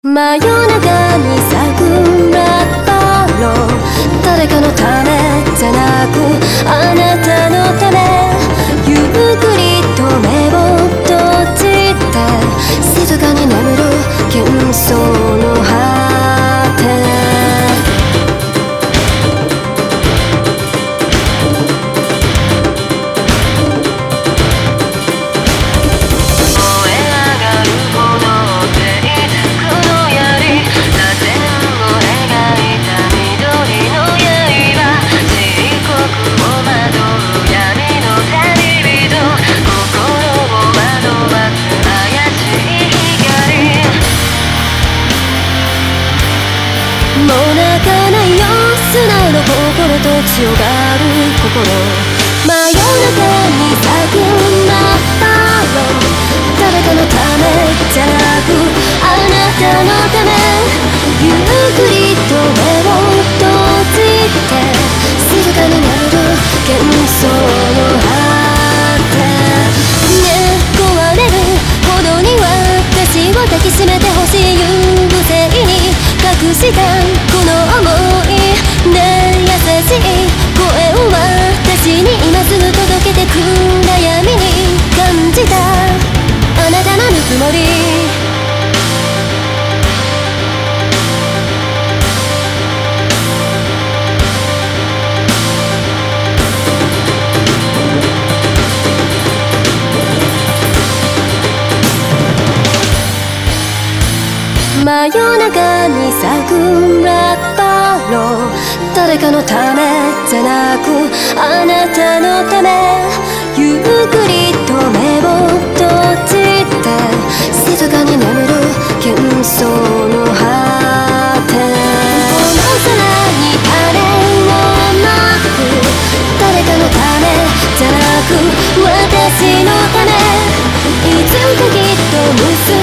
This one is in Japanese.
真夜中に咲くラッパロー、誰かのためじゃなくあなたのため、ゆっくりと目を閉じて静かに眠る喧騒の果て、もう泣かないよ素直な心と強がる心、真夜中に咲くラッパロー、誰かのためじゃなくあなたのため、ゆっくりと目を閉じて静かに眠る喧騒の果て、壊れるほどに私を抱きしめてほしい、優勢に隠したこの想いで、優しい声を私に今すぐ届けて、暗闇に感じたあなたのぬくもり、真夜中に咲くラッパロー、誰かのためじゃなくあなたのため、ゆっくりと目を閉じて静かに眠る喧騒の果て、この空に種をまく誰かのためじゃなく私のため、いつかきっと結ぶ